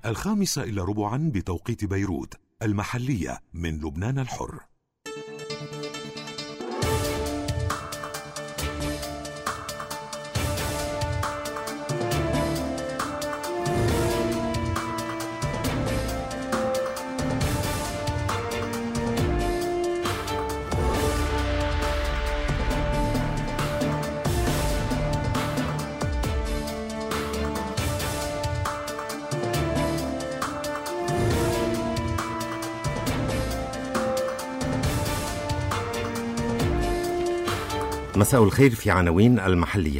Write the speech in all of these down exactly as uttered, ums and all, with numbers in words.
الخامسة إلى ربعا بتوقيت بيروت، المحلية من لبنان الحر. مساء الخير. في عناوين المحلية: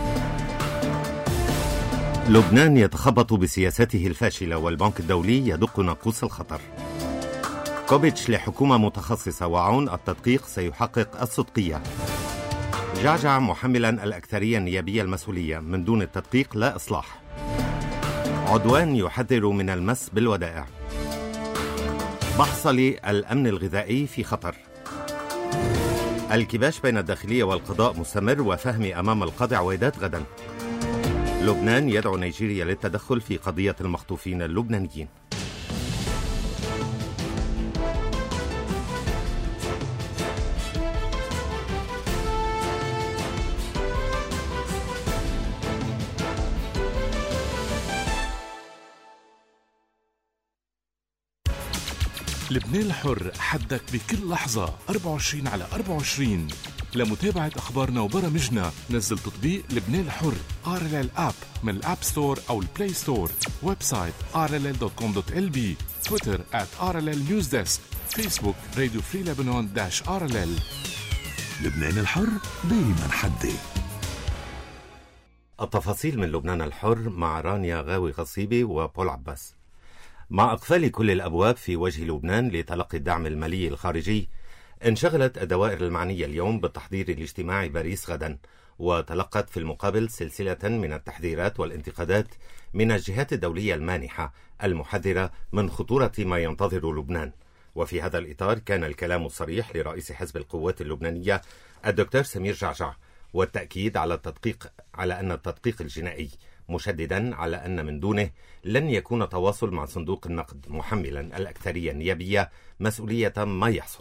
لبنان يتخبط بسياسته الفاشلة والبنك الدولي يدق ناقوس الخطر. كوبيتش لحكومة متخصصة وعون التدقيق سيحقق الصدقية. جعجع محملا الأكثرية النيابية المسؤولية، من دون التدقيق لا إصلاح. عدوان يحذر من المس بالودائع. بحصلي الأمن الغذائي في خطر. الكباش بين الداخلية والقضاء مستمر وفهمي أمام القاضي عويدات غدا. لبنان يدعو نيجيريا للتدخل في قضية المخطوفين اللبنانيين. لبنان الحر، حدك بكل لحظة أربعة وعشرين على أربعة وعشرين. لمتابعة أخبارنا وبرامجنا نزل تطبيق لبنان الحر آر إل إل آب من الآب ستور أو البلاي ستور. ويب سايت آر إل إل دوت كوم دوت إل بي. تويتر آت آر إل إل نيوز ديسك. فيسبوك راديو فري لبنان داش آر إل إل. لبنان الحر دايما حدي. التفاصيل من لبنان الحر مع رانيا غاوي غصيبي وبول عباس. مع إقفال كل الأبواب في وجه لبنان لتلقي الدعم المالي الخارجي، انشغلت الدوائر المعنية اليوم بالتحضير الاجتماعي باريس غدا، وتلقت في المقابل سلسلة من التحذيرات والانتقادات من الجهات الدولية المانحة المحذرة من خطورة ما ينتظر لبنان. وفي هذا الإطار كان الكلام الصريح لرئيس حزب القوات اللبنانية الدكتور سمير جعجع، والتأكيد على التدقيق على أن التدقيق الجنائي، مشددا على أن من دونه لن يكون تواصل مع صندوق النقد، محملا الأكثرية النيابية مسؤولية ما يحصل.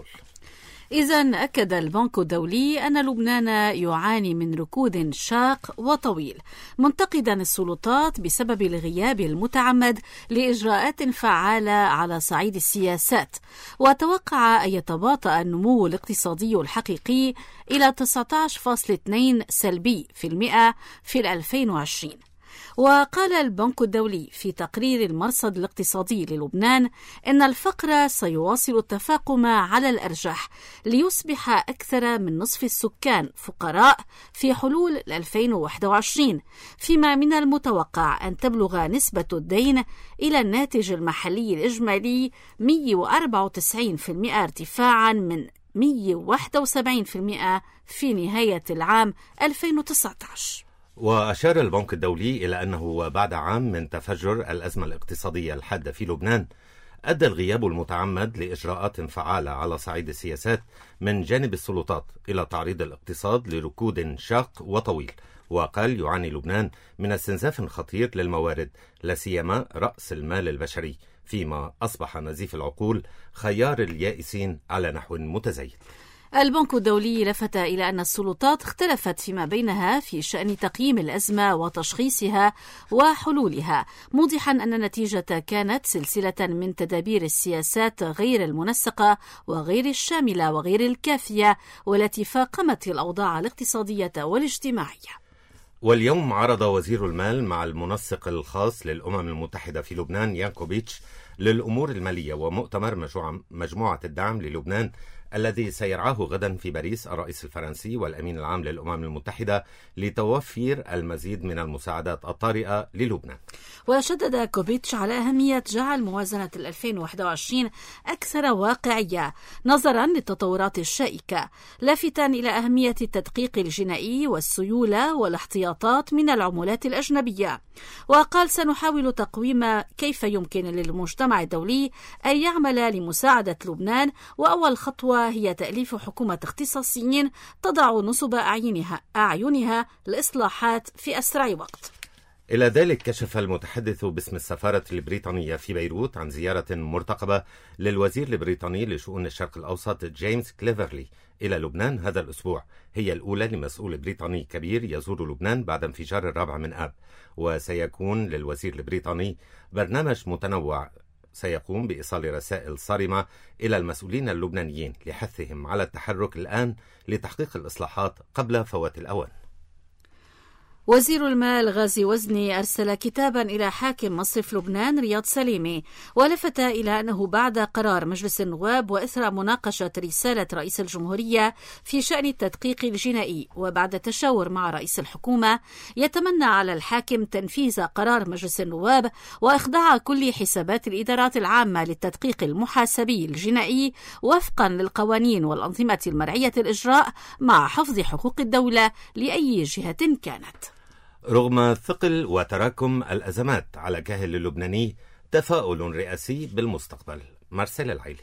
إذن أكد البنك الدولي أن لبنان يعاني من ركود شاق وطويل، منتقدا السلطات بسبب الغياب المتعمد لإجراءات فعالة على صعيد السياسات، وتوقع أن يتباطأ النمو الاقتصادي الحقيقي إلى تسعة عشر فاصلة اثنين سلبي في المئة في ألفين وعشرين. وقال البنك الدولي في تقرير المرصد الاقتصادي للبنان إن الفقر سيواصل التفاقم على الأرجح ليصبح أكثر من نصف السكان فقراء في حلول ألفين وواحد وعشرين، فيما من المتوقع أن تبلغ نسبة الدين إلى الناتج المحلي الإجمالي مئة وأربعة وتسعين بالمئة ارتفاعا من مئة وواحد وسبعين بالمئة في نهاية العام ألفين وتسعة عشر. وأشار البنك الدولي إلى أنه بعد عام من تفجر الأزمة الاقتصادية الحادة في لبنان، أدى الغياب المتعمد لإجراءات فعالة على صعيد السياسات من جانب السلطات إلى تعريض الاقتصاد لركود شاق وطويل. وقال يعاني لبنان من استنزاف خطير للموارد، لا سيما رأس المال البشري، فيما أصبح نزيف العقول خيار اليائسين على نحو متزايد. البنك الدولي لفت إلى أن السلطات اختلفت فيما بينها في شأن تقييم الأزمة وتشخيصها وحلولها، موضحا أن النتيجة كانت سلسلة من تدابير السياسات غير المنسقة وغير الشاملة وغير الكافية، والتي فاقمت الأوضاع الاقتصادية والاجتماعية. واليوم عرض وزير المال مع المنسق الخاص للأمم المتحدة في لبنان يان كوبيتش للأمور المالية ومؤتمر مجموعة الدعم للبنان الذي سيرعاه غدا في باريس الرئيس الفرنسي والأمين العام للأمم المتحدة لتوفير المزيد من المساعدات الطارئة للبنان. وشدد كوبيتش على أهمية جعل موازنة ألفين وواحد وعشرين أكثر واقعية نظرا للتطورات الشائكة، لافتا إلى أهمية التدقيق الجنائي والسيولة والاحتياطات من العملات الأجنبية. وقال سنحاول تقويم كيف يمكن للمجتمع الدولي أن يعمل لمساعدة لبنان، وأول خطوة هي تأليف حكومة اختصاصيين تضع نصب أعينها, أعينها لإصلاحات في أسرع وقت. إلى ذلك كشف المتحدث باسم السفارة البريطانية في بيروت عن زيارة مرتقبة للوزير البريطاني لشؤون الشرق الأوسط جيمس كليفرلي إلى لبنان هذا الأسبوع. هي الأولى لمسؤول بريطاني كبير يزور لبنان بعد انفجار الرابع من آب، وسيكون للوزير البريطاني برنامج متنوع سيقوم بإيصال رسائل صارمة إلى المسؤولين اللبنانيين لحثهم على التحرك الآن لتحقيق الإصلاحات قبل فوات الأوان. وزير المال غازي وزني أرسل كتابا إلى حاكم مصرف لبنان رياض سليمي، ولفت إلى أنه بعد قرار مجلس النواب وإثر مناقشة رسالة رئيس الجمهورية في شأن التدقيق الجنائي وبعد تشاور مع رئيس الحكومة، يتمنى على الحاكم تنفيذ قرار مجلس النواب وإخضاع كل حسابات الإدارات العامة للتدقيق المحاسبي الجنائي وفقا للقوانين والأنظمة المرعية الإجراء مع حفظ حقوق الدولة لأي جهة كانت. رغم ثقل وتراكم الأزمات على كاهل اللبناني تفاؤل رئاسي بالمستقبل. مارسيل العيلي.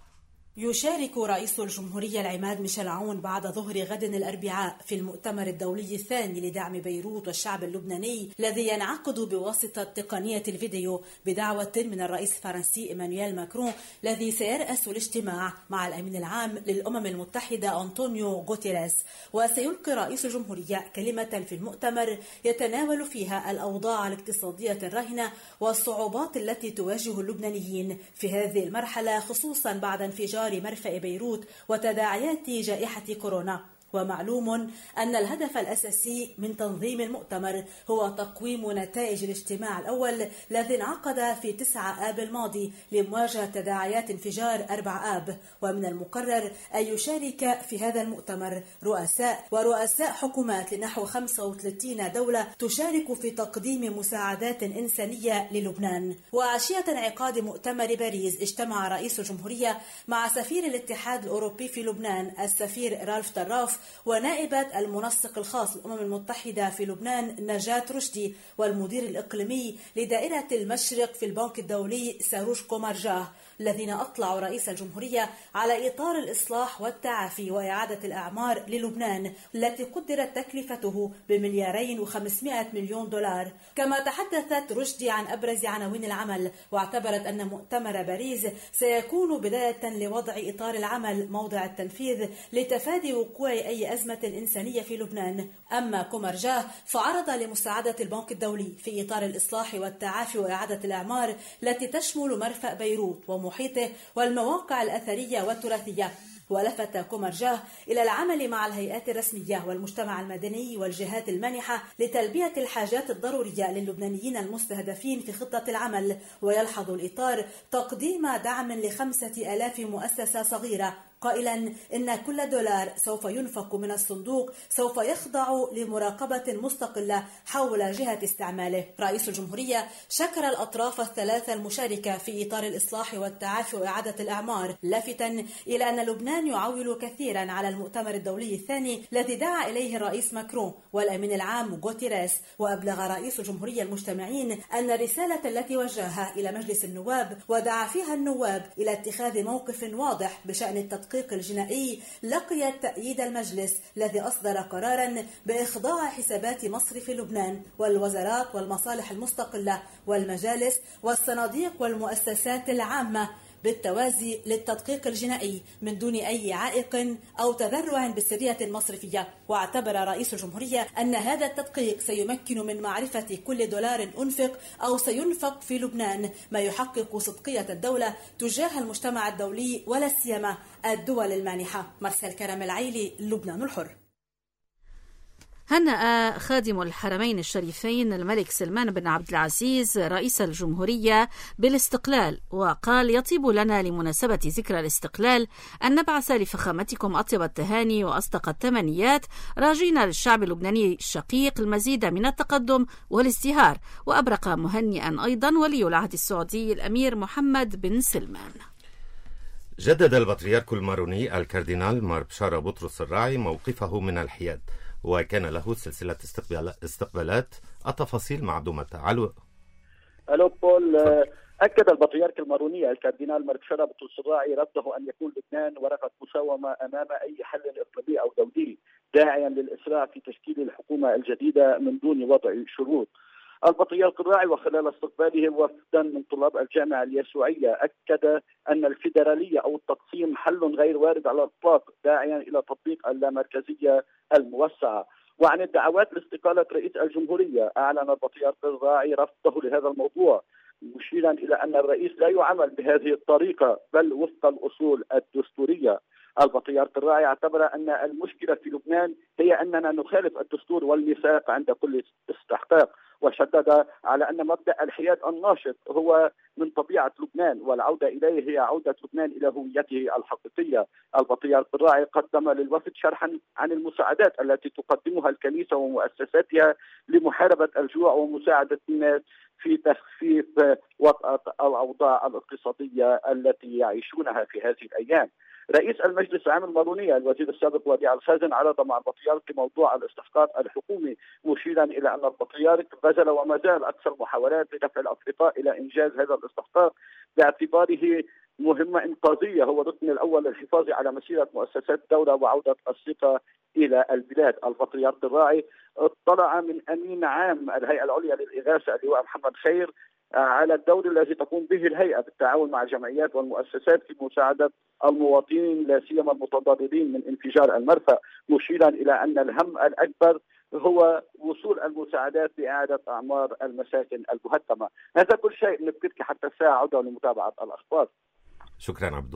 يشارك رئيس الجمهورية العماد ميشيل عون بعد ظهر غد الأربعاء في المؤتمر الدولي الثاني لدعم بيروت والشعب اللبناني الذي ينعقد بواسطة تقنية الفيديو بدعوة من الرئيس الفرنسي إيمانويل ماكرون الذي سيرأس الاجتماع مع الأمين العام للأمم المتحدة أنطونيو غوتيريس. وسيلقي رئيس الجمهورية كلمة في المؤتمر يتناول فيها الأوضاع الاقتصادية الراهنة والصعوبات التي تواجه اللبنانيين في هذه المرحلة، خصوصا بعد انفجار مرفأ بيروت وتداعيات جائحة كورونا. ومعلوم أن الهدف الأساسي من تنظيم المؤتمر هو تقويم نتائج الاجتماع الأول الذي انعقد في تسعة آب الماضي لمواجهة تداعيات انفجار أربعة آب. ومن المقرر أن يشارك في هذا المؤتمر رؤساء ورؤساء حكومات لنحو خمسة وثلاثين دولة تشارك في تقديم مساعدات إنسانية للبنان. وعشية انعقاد مؤتمر باريس اجتمع رئيس الجمهورية مع سفير الاتحاد الأوروبي في لبنان السفير رالف تراف ونائبة المنسق الخاص للأمم المتحدة في لبنان نجاة رشدي والمدير الإقليمي لدائرة المشرق في البنك الدولي ساروش كومارجاه، الذين أطلعوا رئيس الجمهورية على إطار الإصلاح والتعافي وإعادة الأعمار للبنان التي قدرت تكلفته بمليارين وخمسمائة مليون دولار. كما تحدثت رشدي عن أبرز عناوين العمل، واعتبرت أن مؤتمر باريس سيكون بداية لوضع إطار العمل موضع التنفيذ لتفادي وقوع أي أزمة إنسانية في لبنان. أما كومارجاه فعرض لمساعدة البنك الدولي في إطار الإصلاح والتعافي وإعادة الأعمار التي تشمل مرفأ بيروت ومحيطه والمواقع الأثرية والتراثية. ولفت كومارجاه إلى العمل مع الهيئات الرسمية والمجتمع المدني والجهات المانحة لتلبية الحاجات الضرورية للبنانيين المستهدفين في خطة العمل. ويلحظ الإطار تقديم دعم لخمسة آلاف مؤسسة صغيرة، قائلا إن كل دولار سوف ينفق من الصندوق سوف يخضع لمراقبة مستقلة حول جهة استعماله. رئيس الجمهورية شكر الأطراف الثلاثة المشاركة في إطار الإصلاح والتعافي وإعادة الأعمار، لافتا إلى أن لبنان يعول كثيرا على المؤتمر الدولي الثاني الذي دعا إليه الرئيس ماكرون والأمين العام غوتيريس. وأبلغ رئيس الجمهورية المجتمعين أن الرسالة التي وجهها إلى مجلس النواب ودعا فيها النواب إلى اتخاذ موقف واضح بشأن التدقيق الجنائي لقيت تأييد المجلس الذي أصدر قرارا بإخضاع حسابات مصرف لبنان والوزارات والمصالح المستقلة والمجالس والصناديق والمؤسسات العامة بالتوازي للتدقيق الجنائي من دون أي عائق أو تذرع بالسرية المصرفية. واعتبر رئيس الجمهورية أن هذا التدقيق سيمكن من معرفة كل دولار أنفق أو سينفق في لبنان، ما يحقق صدقية الدولة تجاه المجتمع الدولي ولا سيما الدول المانحة. مارسيل كرم العيلي، لبنان الحر. هنأ خادم الحرمين الشريفين الملك سلمان بن عبد العزيز رئيس الجمهورية بالاستقلال، وقال: يطيب لنا لمناسبة ذكرى الاستقلال أن نبعث لفخامتكم أطيب التهاني وأصدق التمنيات، راجين للشعب اللبناني الشقيق المزيد من التقدم والازدهار. وأبرق مهنئا أيضا ولي العهد السعودي الأمير محمد بن سلمان. جدد البطريرك الماروني الكاردينال مار بشارة بطرس الراعي موقفه من الحياد، وكان له سلسلة استقبالات. التفاصيل مع دوما تعالوا. ألو بول. أكد البطريرك الماروني الكاردينال مار بشارة بطرس الراعي رفضه أن يكون لبنان ورقة مساومة أمام أي حل إقليمي أو دولي، داعيا للإسراع في تشكيل الحكومة الجديدة من دون وضع شروط. البطريرك الراعي وخلال استقباله وفدا من طلاب الجامعة اليسوعية أكد أن الفيدرالية أو التقسيم حل غير وارد على الإطلاق، داعيا إلى تطبيق اللامركزية الموسعة. وعن الدعوات لاستقالة رئيس الجمهورية أعلن البطريرك الراعي رفضه لهذا الموضوع، مشيرا إلى أن الرئيس لا يعامل بهذه الطريقة بل وفق الأصول الدستورية. البطريرك الراعي اعتبر أن المشكلة في لبنان هي أننا نخالف الدستور والميثاق عند كل استحقاق، وشدد على أن مبدأ الحياد الناشط هو من طبيعة لبنان، والعودة إليه هي عودة لبنان إلى هويته الحقيقية. البطريرك الراعي قدم للوفد شرحا عن المساعدات التي تقدمها الكنيسة ومؤسساتها لمحاربة الجوع ومساعدة الناس في تخفيف وطأة الأوضاع الاقتصادية التي يعيشونها في هذه الأيام. رئيس المجلس العام المارونية الوزير السابق وديع الخازن عرض مع البطريرك موضوع الاستحقاق الحكومي، مشيرا إلى أن البطريرك بذل وما زال أكثر المحاولات لدفع الأفرقاء إلى إنجاز هذا الاستحقاق باعتباره مهمة إنقاذية هو الركن الأول للحفاظ على مسيرة مؤسسات الدولة وعودة الثقة إلى البلاد. البطريرك الراعي اطلع من أمين عام الهيئة العليا للإغاثة اللواء محمد خير على الدور الذي تقوم به الهيئة بالتعاون مع الجمعيات والمؤسسات في مساعدة المواطنين لا سيما المتضررين من انفجار المرفأ، مشيرا إلى أن الهم الأكبر هو وصول المساعدات لإعادة أعمار المساكن المهدمة. هذا كل شيء، نبقيك حتى الساعة عودة لمتابعة الأخبار. شكرا عبدو.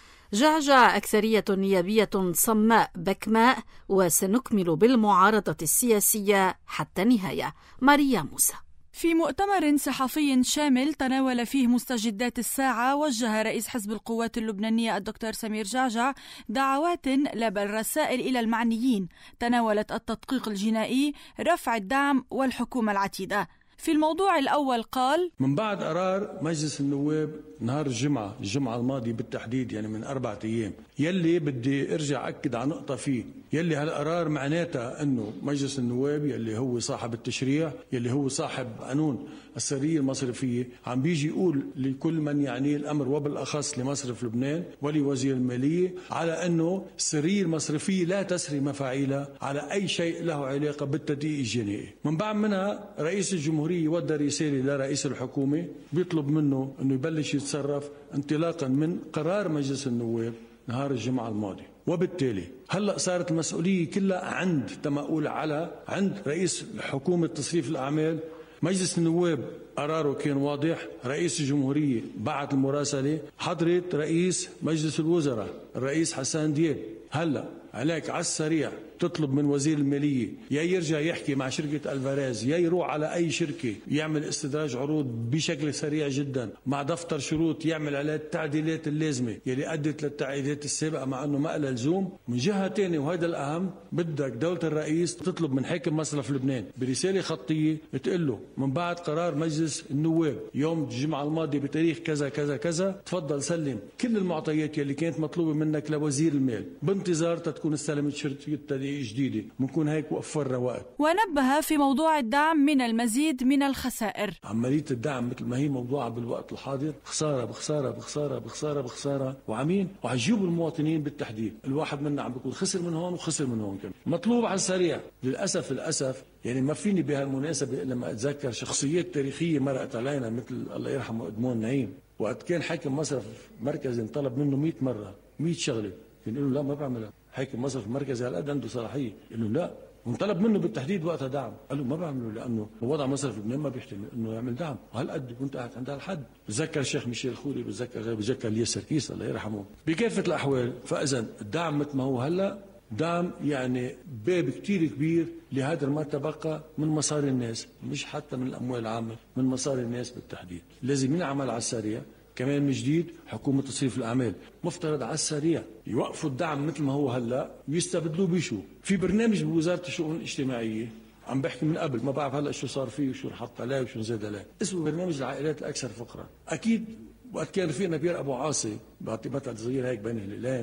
جعجع أكثرية نيابية صماء بكماء، وسنكمل بالمعارضة السياسية حتى النهاية. ماريا موسى. في مؤتمر صحفي شامل تناول فيه مستجدات الساعة، وجه رئيس حزب القوات اللبنانية الدكتور سمير جعجع دعوات لا بل رسائل إلى المعنيين تناولت التدقيق الجنائي، رفع الدعم والحكومة العتيدة. في الموضوع الأول قال: من بعد قرار مجلس النواب نهار الجمعة الجمعة الماضية بالتحديد، يعني من أربعة أيام، يلي بدي أرجع أكد على نقطة فيه، يلي هالقرار معناتها أنه مجلس النواب يلي هو صاحب التشريع، يلي هو صاحب قانون السرية المصرفية، عم بيجي يقول لكل من يعنيه الأمر وبالأخص لمصرف لبنان ولوزير المالية على أنه السرية المصرفية لا تسري مفاعيلها على أي شيء له علاقة بالتدقيق الجنائي. من بعد منها رئيس الجمهورية ودى رسالة لرئيس الحكومة بيطلب منه أنه يبلش يتصرف انطلاقا من قرار مجلس النواب نهار الجمعة الماضي، وبالتالي هلأ صارت المسؤولية كلها عند تماؤول على عند رئيس حكومة تصريف الأعمال. مجلس النواب قراره كان واضح، رئيس الجمهورية بعت المراسلة، حضرت رئيس مجلس الوزراء الرئيس حسان دياب. هلأ عليك على السريع تطلب من وزير المالية يا يرجع يحكي مع شركة الفاريز، يا يروح على أي شركة يعمل استدراج عروض بشكل سريع جدا مع دفتر شروط يعمل عليها التعديلات اللازمة يلي أدت للتعديلات السابقة مع أنه ما لها لزوم. من جهة تانية وهذا الأهم، بدك دولة الرئيس تطلب من حاكم مصرف لبنان برسالة خطية تقول له من بعد قرار مجلس النواب يوم الجمعة الماضية بتاريخ كذا كذا كذا، تفضل سلم كل المعطيات يلي كانت مطلوبة منك لوزير المال بانتظار تكون استلمت شركة جديدة، بنكون هيك وفرنا وقت. ونبه في موضوع الدعم من المزيد من الخسائر. عملية الدعم مثل ما هي موضوعة بالوقت الحاضر خسارة بخسارة بخسارة بخسارة بخسارة، وعمين وحجيبوا المواطنين بالتحديد. الواحد منا عم بيكون خسر من هون وخسر من هون كمان. مطلوب على السريع. للأسف للأسف يعني ما فيني بهالمناسبة لما أتذكر شخصيات تاريخية مرقت علينا مثل الله يرحمه إدمون نعيم، وقت كان حاكم مصرف مركزي انطلب منه مئة مرة مئة شغلة، يقول له لا ما بعملها. حاكم مصرف المركزي على قد عنده صلاحيه، قال له لا، وانطلب منه بالتحديد وقتها دعم، قال له ما بعمله لانه وضع مصرف لبنان ما بيحتمل انه يعمل دعم، وهالقد كنت قاعد عند هالحد. بتذكر الشيخ ميشيل خوري، بتذكر غير بتذكر الياس سركيس الله يرحمه. بكافه الاحوال فاذا الدعم مثل ما هو هلا دعم يعني باب كتير كبير لهذا ما تبقى من مصاري الناس، مش حتى من الاموال العامه، من مصاري الناس بالتحديد. لازم ينعمل على السريع. كمان من جديد حكومة تصريف الأعمال مفترض على السريع يوقفوا الدعم مثل ما هو هلا ويستبدلوه بشو؟ في برنامج بوزارة الشؤون الاجتماعية عم بحكي من قبل، ما بعرف هلا شو صار فيه وشو انحط عليه وشو نزاد عليه، اسمه برنامج العائلات الأكثر فقرا. أكيد وقت كان رفيقنا بيير أبو عاصي، بعطي مثل صغير هيك بين الهلالين،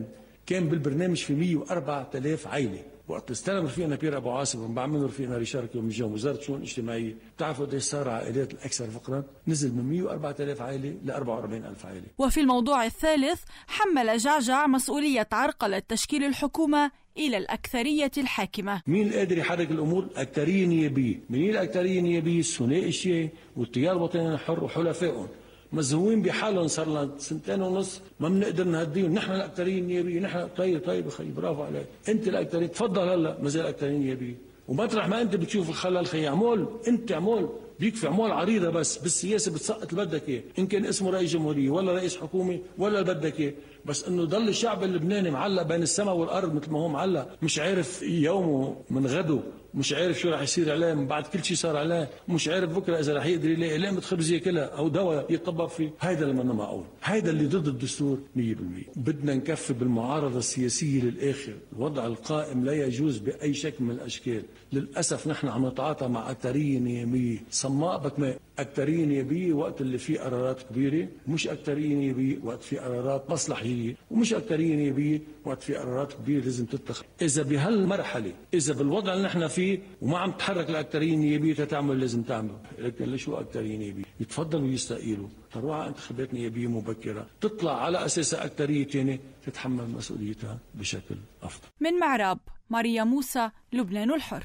كان بالبرنامج في مية وأربعة آلاف عائلة. وقت استلم رفيقنا بيير ابو عاصم وبعد منه رفيقنا ريشار يوم الجمعه وزاره الشؤون الاجتماعيه، بتعرفوا قديش صار عائلات الاكثر فقرا؟ نزل من مية وأربعة آلاف عائله ل أربعة وأربعين ألف عائله. وفي الموضوع الثالث حمل جعجع مسؤوليه عرقله تشكيل الحكومه إلى الأكثرية الحاكمة. مين قادر يحرك الأمور؟ الأكثرية النيابية. منين الأكثرية النيابية؟ الثنائي الشيعي والتيار الوطني الحر وحلفائهم مزهوين بحالهم صار لنا سنتين ونص ما بنقدر نهديهم. نحن الأكثرية النيابية، نحن طيب طيب خي برافو عليك، أنت الأكثرية، تفضل هلا ما زال الأكثرية النيابية. ومطرح ما أنت بتشوف الخلل خي اعمل، أنت اعمل، بيكفي اعمال عريضة بس بالسياسة بتسقط اللي بدك إياه، إن كان اسمه رئيس جمهورية ولا رئيس حكومة ولا اللي بدك إياه، بس إنه ضل الشعب اللبناني معلق بين السماء والأرض مثل ما هو معلق، مش عارف يومه من غده، مش عارف شو رح يصير عليه من بعد كل شيء صار عليه، مش عارف بكره اذا رح يقدر يلاقي لقمه خبز ياكلها او دواء يطبق فيه. هيدا اللي منا معقول، هيدا اللي ضد الدستور مية بالمية. بدنا نكفي بالمعارضه السياسيه للاخر، الوضع القائم لا يجوز باي شكل من الاشكال. للاسف نحن عم نتعاطى مع اكثريه نيابيه صماء بكماء، اكثريه نيابيه وقت اللي فيه قرارات كبيره، مش اكثريه نيابيه وقت في قرارات مصلحيه، ومش اكثريه نيابيه وقت في قرارات كبيره لازم تتخذ. اذا بهالمرحله، اذا بالوضع اللي نحن فيه وما عم تحرك الاكثريه النيابيه تتعمل لازم تعمل، لكن شو اكثريه نيابيه؟ يتفضلوا يستقيلوا، تروح على انتخابات نيابيه مبكره، تطلع على اساسها اكثريه ثانيه تتحمل مسؤوليتها بشكل افضل. من معراب، ماريا موسى، لبنان الحر.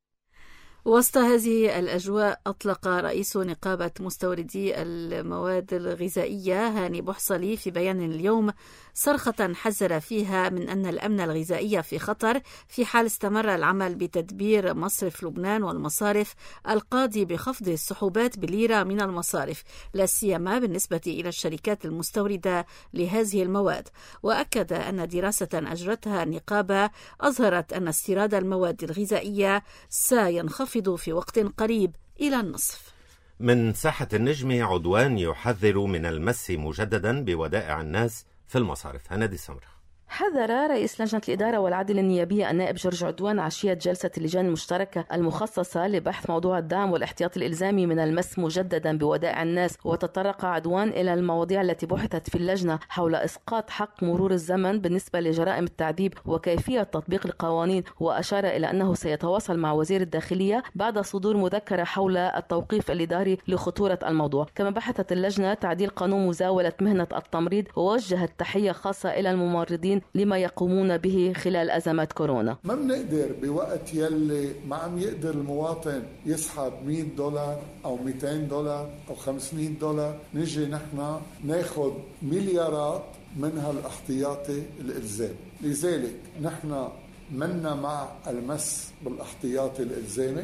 وسط هذه الأجواء أطلق رئيس نقابة مستوردي المواد الغذائية هاني بحصلي في بيان اليوم صرخة حذر فيها من أن الأمن الغذائي في خطر في حال استمر العمل بتدبير مصرف لبنان والمصارف القاضي بخفض السحوبات بالليرة من المصارف، لا سيما بالنسبة إلى الشركات المستوردة لهذه المواد. وأكد أن دراسة أجرتها النقابة أظهرت أن استيراد المواد الغذائية سينخفض في وقت قريب إلى النصف. من ساحة النجم عدوان يحذر من المس مجددا بودائع الناس في المصارف. هنادي السمرة. حذر رئيس لجنة الإدارة والعدل النيابية النائب جورج عدوان عشية جلسة اللجان المشتركة المخصصة لبحث موضوع الدعم والاحتياط الإلزامي من المس مجددا بودائع الناس. وتطرق عدوان إلى المواضيع التي بحثت في اللجنة حول إسقاط حق مرور الزمن بالنسبة لجرائم التعذيب وكيفية تطبيق القوانين، وأشار إلى أنه سيتواصل مع وزير الداخلية بعد صدور مذكرة حول التوقيف الإداري لخطورة الموضوع. كما بحثت اللجنة تعديل قانون مزاولة مهنة التمريض ووجهت تحية خاصة إلى الممرضين لما يقومون به خلال أزمات كورونا. ما بنقدر بوقت يلي ما عم يقدر المواطن يسحب مية دولار أو مئتين دولار أو خمسمية دولار نجي نحن ناخد مليارات من هالاحتياطي الإلزامي. لذلك نحن منا مع المس بالاحتياطي الإلزامي،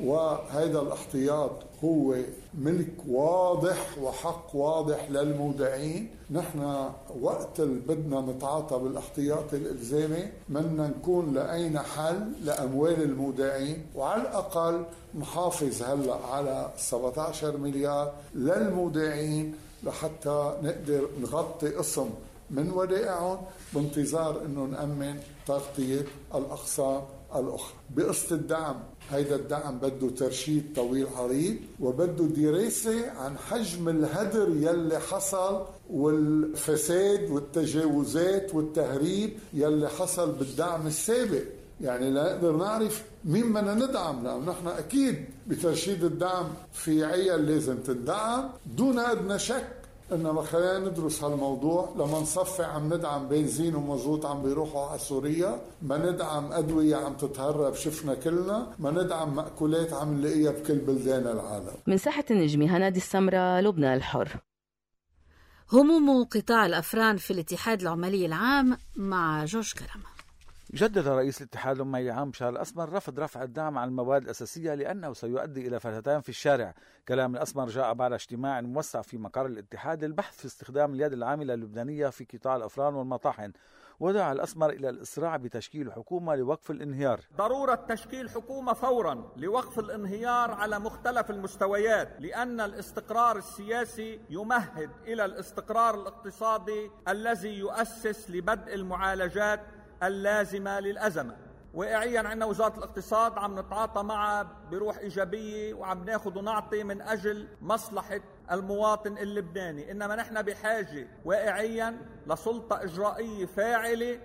وهذا الاحتياط هو ملك واضح وحق واضح للمودعين. نحن وقت اللي بدنا نتعاطى بالاحتياطي الإلزامي بدنا نكون لقينا حل لأموال المودعين، وعلى الأقل نحافظ هلأ على سبعة عشر مليار للمودعين لحتى نقدر نغطي قسم من ودائعهم بانتظار أنه نأمن تغطية الأقسام الأخرى. بقصة الدعم، هيدا الدعم بده ترشيد طويل عريض وبده دراسة عن حجم الهدر يلي حصل والفساد والتجاوزات والتهريب يلي حصل بالدعم السابق، يعني لا نقدر نعرف مين بدنا ندعم، لأن نحن أكيد بترشيد الدعم في عيال لازم تندعم دون أدنى شك. إنما خلينا ندرس هالموضوع. لما نصفي عم ندعم بنزين ومازوت عم بيروحوا على سوريا، ما ندعم أدوية عم تتهرب شفنا كلنا، ما ندعم مأكولات عم نلاقيها بكل بلدان العالم. من ساحة النجمي هنادي السمرة، لبنان الحر. هموم قطاع الأفران في الاتحاد العمالي العام مع جورج كرم. جدد رئيس الاتحاد العمالي العام بشار الأسمر رفض رفع الدعم عن المواد الأساسية لأنه سيؤدي إلى فتاتان في الشارع. كلام الأسمر جاء بعد اجتماع موسع في مقر الاتحاد للبحث في استخدام اليد العاملة اللبنانية في قطاع الأفران والمطاحن، ودعا الأسمر إلى الإسراع بتشكيل حكومة لوقف الانهيار. ضرورة تشكيل حكومة فورا لوقف الانهيار على مختلف المستويات، لأن الاستقرار السياسي يمهد إلى الاستقرار الاقتصادي الذي يؤسس لبدء المعالجات اللازمة للأزمة. واقعيا عندنا وزارة الاقتصاد عم نتعاطى معها بروح إيجابية وعم ناخذ ونعطي من أجل مصلحة المواطن اللبناني، إنما نحن بحاجة واقعيا لسلطة إجرائية فاعلة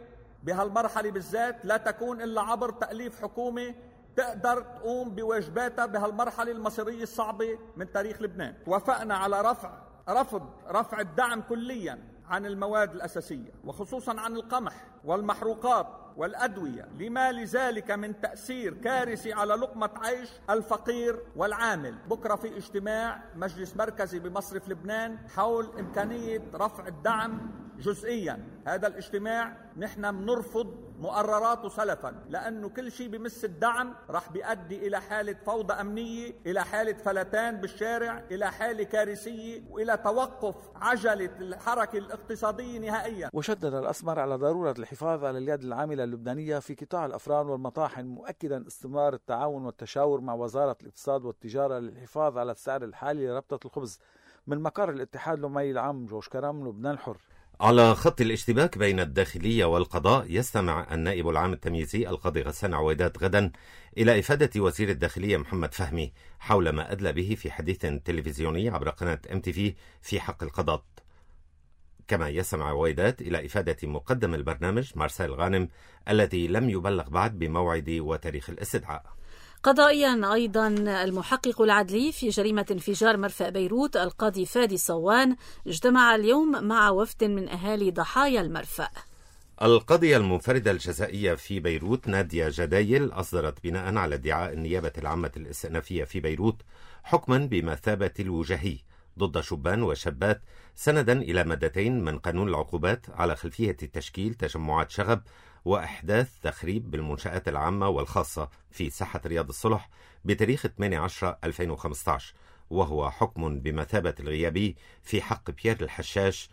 بهالمرحلة بالذات لا تكون إلا عبر تأليف حكومة تقدر تقوم بواجباتها بهالمرحلة المصيرية الصعبة من تاريخ لبنان. وافقنا على رفع رفض رفع الدعم كليا عن المواد الأساسية وخصوصا عن القمح والمحروقات والأدوية، لما لذلك من تأثير كارثي على لقمة عيش الفقير والعامل. بكرة في اجتماع مجلس مركزي بمصرف لبنان حول إمكانية رفع الدعم جزئيا. هذا الاجتماع نحن بنرفض مقرراته سلفا، لأنه كل شيء بمس الدعم رح بيؤدي إلى حالة فوضى أمنية، إلى حالة فلتان بالشارع، إلى حالة كارثية، وإلى توقف عجلة الحركة الاقتصادية نهائيا. وشدد الأسمر على ضرورة الحفاظ على اليد العاملة اللبنانية في قطاع الأفران والمطاحن، مؤكدا استمرار التعاون والتشاور مع وزارة الاقتصاد والتجارة للحفاظ على السعر الحالي لربطة الخبز. من مقر الاتحاد اللبناني العام، جوش كرم، لبنان الحر. على خط الاشتباك بين الداخلية والقضاء يستمع النائب العام التمييزي القاضي غسان عويدات غدا إلى إفادة وزير الداخلية محمد فهمي حول ما أدلى به في حديث تلفزيوني عبر قناة ام تي في في حق القضاء. كما يستمع عويدات إلى إفادة مقدم البرنامج مارسيل غانم الذي لم يبلغ بعد بموعد وتاريخ الاستدعاء. قضائيا أيضا، المحقق العدلي في جريمة انفجار مرفأ بيروت القاضي فادي صوان اجتمع اليوم مع وفد من أهالي ضحايا المرفأ. القضية المنفردة الجزائية في بيروت نادية جدايل أصدرت بناء على ادعاء النيابة العامة الاستئنافية في بيروت حكما بمثابة الوجهي ضد شبان وشابات سندا إلى مادتين من قانون العقوبات على خلفية تشكيل تجمعات شغب وإحداث تخريب بالمنشآت العامة والخاصة في ساحة رياض الصلح بتاريخ ثمانية عشر ألفين وخمسة عشر، وهو حكم بمثابة الغيابي في حق بيير الحشاش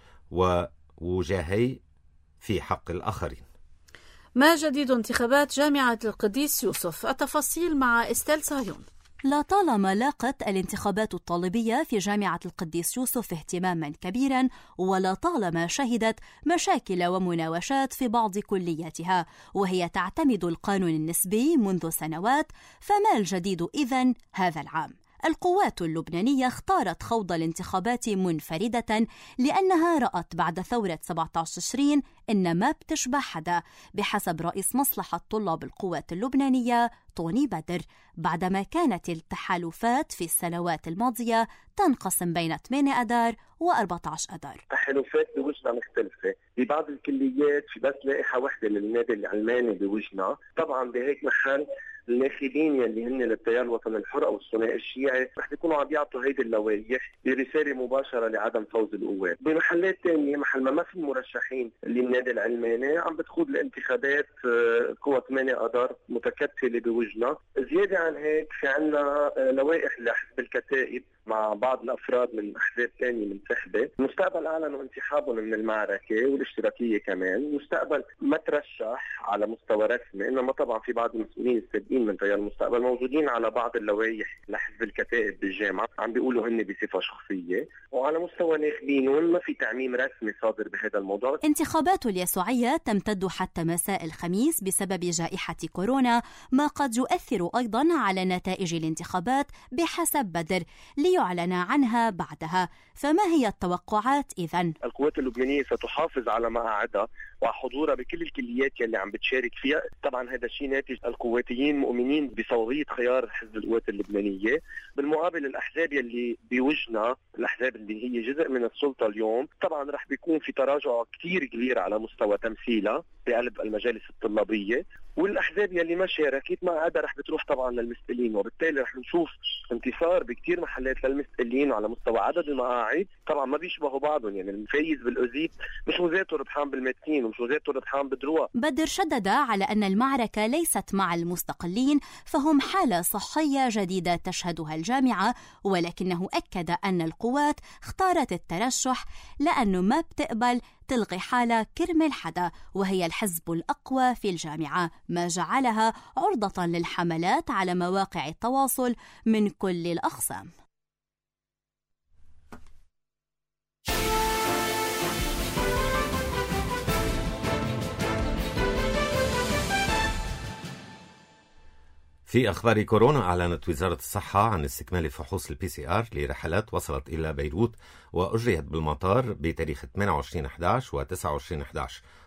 ووجاهي في حق الآخرين. ما جديد انتخابات جامعة القديس يوسف؟ التفاصيل مع إستيل صهيون. لطالما لاقت الانتخابات الطالبية في جامعة القديس يوسف اهتماما كبيرا، ولطالما شهدت مشاكل ومناوشات في بعض كلياتها، وهي تعتمد القانون النسبي منذ سنوات، فما الجديد إذن هذا العام؟ القوات اللبنانية اختارت خوض الانتخابات منفردة لأنها رأت بعد ثورة سبعة عشر تشرين إن ما بتشبه حدا، بحسب رئيس مصلحة طلاب القوات اللبنانية طوني بدر، بعدما كانت التحالفات في السنوات الماضية تنقسم بين ثمانية أدار وأربعة عشر أدار. التحالفات بوجهنا مختلفة، ببعض الكليات في بس لائحة واحدة للنادي العلماني بوجهنا. طبعا بهيك محل الناخبين يلي هن للتيار الوطني الحر او الثنائي الشيعي رح يكونوا عم يعطوا هيدي اللوائح برساله مباشره لعدم فوز القوات. بمحلات ثانيه محل ما ما في مرشحين للنادي العلماني عم بتخوض الانتخابات قوى ثمانية اذار متكتله بوجهنا. زياده عن هيك في عندنا لوائح لحزب الكتائب مع بعض الافراد من احزاب ثانيه منسحبه. المستقبل اعلنوا انسحابهم من المعركه والاشتراكيه كمان. المستقبل ما ترشح على مستوى رسمي، انما طبعا في بعض المسؤولين السابقين من تيار المستقبل موجودين على بعض اللوائح لحزب الكتائب بالجامعه، عم بيقولوا هن بصفه شخصيه، وعلى مستوى ناخبينهم ما في تعميم رسمي صادر بهذا الموضوع. انتخابات اليسوعيه تمتد حتى مساء الخميس بسبب جائحه كورونا، ما قد يؤثر ايضا على نتائج الانتخابات بحسب بدر ليعلن عنها بعدها. فما هي التوقعات إذن؟ القوات اللبنانية ستحافظ على مقاعدها وحضورها بكل الكليات يلي عم بتشارك فيها. طبعا هذا الشيء ناتج القواتيين مؤمنين بصوغية خيار حزب القوات اللبنانية. بالمقابل الأحزاب يلي بوجهنا، الأحزاب اللي هي جزء من السلطة اليوم، طبعا رح بيكون في تراجع كتير كبير على مستوى تمثيلها بقلب المجالس الطلابية، والأحزاب يلي ما شاركت مقاعدها رح بتروح طبعا للمستقلين، وبالتالي رح نشوف انتصار بكتير محلات للمستقلين على مستوى عدد المقاعد. طبعا ما بيشبهوا بعضهم، يعني الفايز بالأوزيت مش وزاته ربحان بالمتين ومش وزاته ربحان بدروع. بدر شدد على أن المعركة ليست مع المستقلين، فهم حالة صحية جديدة تشهدها الجامعة، ولكنه أكد أن القوات اختارت الترشح لأنه ما بتقبل تلغي حالة كرمال حدا، وهي الحزب الأقوى في الجامعة، ما جعلها عرضة للحملات على مواقع التواصل من كل الأقسام. في أخبار كورونا، أعلنت وزارة الصحة عن استكمال فحوص البي سي آر لرحلات وصلت إلى بيروت وأجريت بالمطار بتاريخ ثمانية وعشرين أحد عشر و تسعة وعشرين أحد عشر،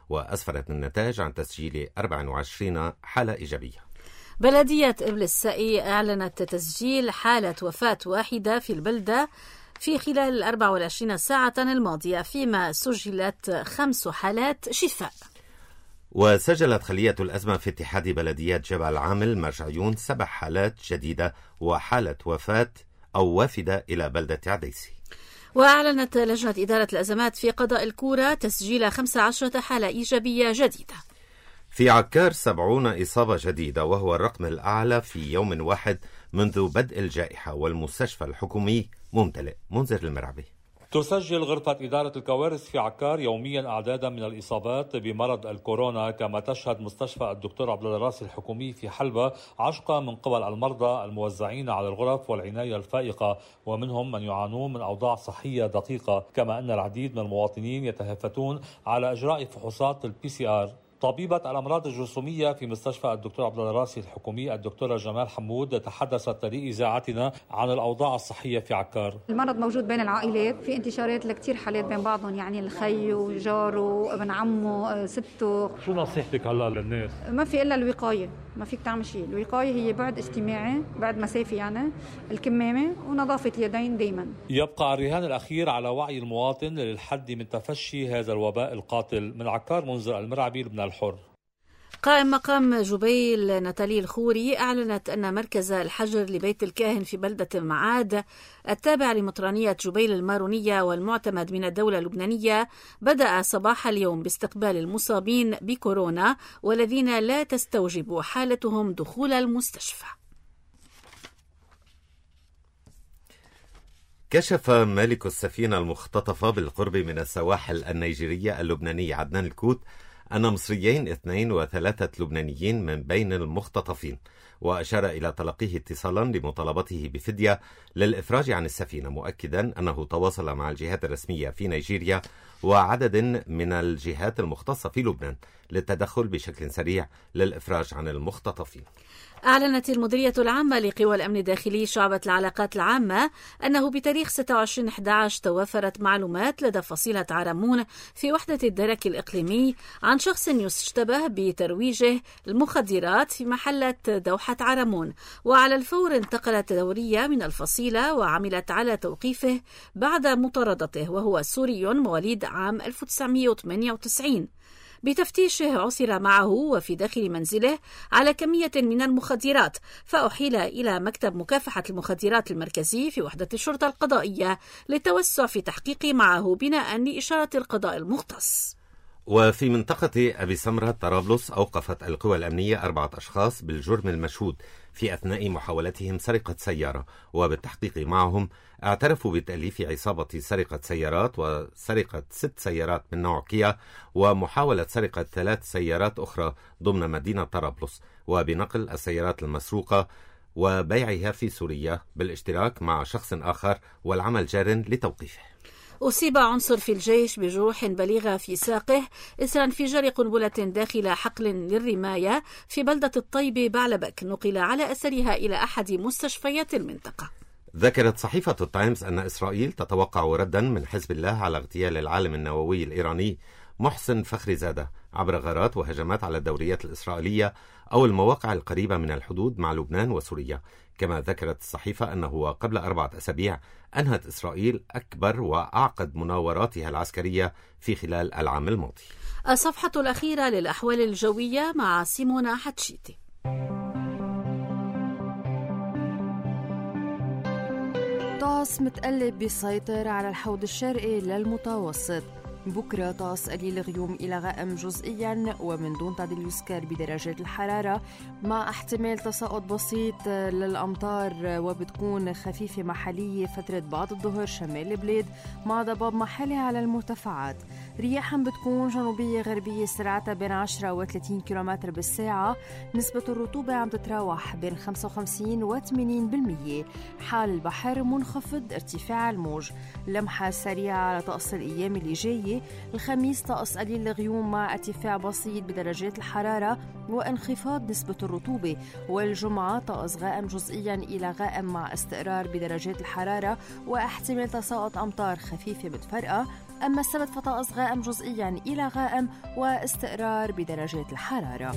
وأسفرت النتائج عن تسجيل أربعة وعشرين حالة إيجابية. بلدية إبل السقي أعلنت تسجيل حالة وفاة واحدة في البلدة في خلال الأربع والعشرين ساعة الماضية، فيما سجلت خمس حالات شفاء. وسجلت خلية الأزمة في اتحاد بلديات جبل عامل مرجعيون سبع حالات جديدة وحالة وفاة أو وافدة إلى بلدة عديسي. وأعلنت لجنة إدارة الأزمات في قضاء الكورة تسجيل خمس عشرة حالة إيجابية جديدة. في عكار سبعون إصابة جديدة، وهو الرقم الأعلى في يوم واحد منذ بدء الجائحة، والمستشفى الحكومي ممتلئ. منذر المرعبي. تسجل غرفة إدارة الكوارث في عكار يوميا أعدادا من الإصابات بمرض الكورونا، كما تشهد مستشفى الدكتور عبد الراسي الحكومي في حلبة عشقة من قبل المرضى الموزعين على الغرف والعناية الفائقة، ومنهم من يعانون من أوضاع صحية دقيقة، كما أن العديد من المواطنين يتهافتون على إجراء فحوصات البي سي آر. طبيبة الأمراض الجرثومية في مستشفى الدكتور عبد الراسي الحكومي الدكتورة جمال حمود تحدثت لإذاعتنا عن الأوضاع الصحية في عكار. المرض موجود بين العائلات، في انتشارات لكتير حالات بين بعضهم، يعني الخي وجاره ابن عمه سته. شو نصيحتك هلا للناس؟ ما في إلا الوقاية، ما فيك تعمل شيء. الوقاية هي بعد اجتماعي، بعد مسافة، يعني الكمامة ونظافة اليدين دايما. يبقى الرهان الأخير على وعي المواطن للحد من تفشي هذا الوباء القاتل. من عكار منذر المرعبي، لبنان الحر. قائم مقام جبيل ناتالي الخوري أعلنت أن مركز الحجر لبيت الكاهن في بلدة معاد التابع لمطرانية جبيل المارونية والمعتمد من الدولة اللبنانية بدأ صباح اليوم باستقبال المصابين بكورونا والذين لا تستوجب حالتهم دخول المستشفى. كشف مالك السفينة المختطفة بالقرب من السواحل النيجيرية اللبنانية عدنان الكوت أن مصريين اثنين وثلاثة لبنانيين من بين المختطفين، وأشار إلى تلقيه اتصالا لمطالبته بفدية للإفراج عن السفينة، مؤكدا أنه تواصل مع الجهات الرسمية في نيجيريا وعدد من الجهات المختصة في لبنان للتدخل بشكل سريع للإفراج عن المختطفين. أعلنت المديرية العامة لقوى الأمن الداخلي شعبة العلاقات العامة أنه بتاريخ ستة وعشرين أحد عشر توافرت معلومات لدى فصيلة عرمون في وحدة الدرك الإقليمي عن شخص يشتبه بترويجه المخدرات في محلة دوحة عرمون، وعلى الفور انتقلت دورية من الفصيلة وعملت على توقيفه بعد مطاردته، وهو سوري مواليد عام ألف وتسعمائة وثمانية وتسعين. بتفتيشه عثر معه وفي داخل منزله على كمية من المخدرات، فأحيل إلى مكتب مكافحة المخدرات المركزي في وحدة الشرطة القضائية للتوسع في تحقيق معه بناء لإشارة القضاء المختص. وفي منطقة أبي سمرة طرابلس أوقفت القوى الأمنية أربعة أشخاص بالجرم المشهود في أثناء محاولتهم سرقة سيارة، وبالتحقيق معهم اعترفوا بتأليف عصابة سرقة سيارات وسرقة ست سيارات من نوع كيا ومحاولة سرقة ثلاث سيارات أخرى ضمن مدينة طرابلس، وبنقل السيارات المسروقة وبيعها في سوريا بالاشتراك مع شخص آخر والعمل جار لتوقيفه. أصيب عنصر في الجيش بجروح بليغة في ساقه إثر انفجار قنبلة داخل حقل للرماية في بلدة الطيب بعلبك، نقل على أثرها إلى أحد مستشفيات المنطقة. ذكرت صحيفة التايمز أن إسرائيل تتوقع ردا من حزب الله على اغتيال العالم النووي الإيراني محسن فخري زادة عبر غارات وهجمات على الدوريات الإسرائيلية أو المواقع القريبة من الحدود مع لبنان وسوريا. كما ذكرت الصحيفة أنه قبل أربعة أسابيع أنهت إسرائيل أكبر وأعقد مناوراتها العسكرية في خلال العام الماضي. الصفحة الأخيرة للأحوال الجوية مع سيمونا حتشيتي. طقس متقلب بيسيطر على الحوض الشرقي للمتوسط. بكرة طقس قليل غيوم إلى غائم جزئيا ومن دون تعديل يذكر بدرجات الحرارة، مع احتمال تساقط بسيط للأمطار وبتكون خفيفة محلية فترة بعد الظهر شمال البلاد مع ضباب محلي على المرتفعات. رياحا بتكون جنوبية غربية سرعتها بين عشرة و ثلاثين كيلومتر بالساعة. نسبة الرطوبة عم تتراوح بين خمسة وخمسين و ثمانين بالمية. حال البحر منخفض ارتفاع الموج. لمحة سريعة على طقس الأيام اللي جاية. الخميس طقس قليل الغيوم مع ارتفاع بسيط بدرجات الحرارة وانخفاض نسبة الرطوبة. والجمعة طقس غائم جزئيا إلى غائم مع استقرار بدرجات الحرارة واحتمال تساقط أمطار خفيفة متفرقة. أما السبت فطقس غائم جزئيا إلى غائم واستقرار بدرجات الحرارة.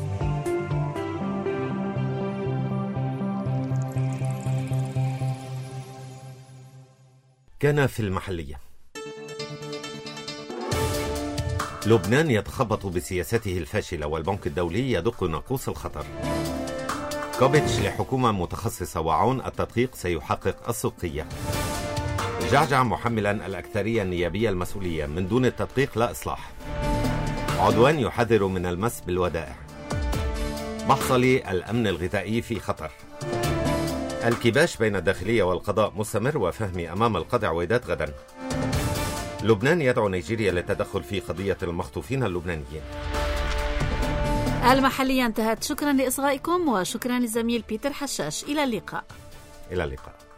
كان في المحلية. لبنان يتخبط بسياسته الفاشلة والبنك الدولي يدق ناقوس الخطر. كوبيتش لحكومة متخصصة وعون التدقيق سيحقق السوقية. جعجع محملا الأكثرية النيابية المسؤولية، من دون التدقيق لا إصلاح. عدوان يحذر من المس بالودائع. محصلي الأمن الغذائي في خطر. الكباش بين الداخلية والقضاء مستمر وفهمي أمام القاضي عويدات غدا. لبنان يدعو نيجيريا للتدخل في قضية المخطوفين اللبنانيين. المحلية انتهت. شكرا لإصغائكم وشكرا للزميل بيتر حشاش. إلى اللقاء. إلى اللقاء.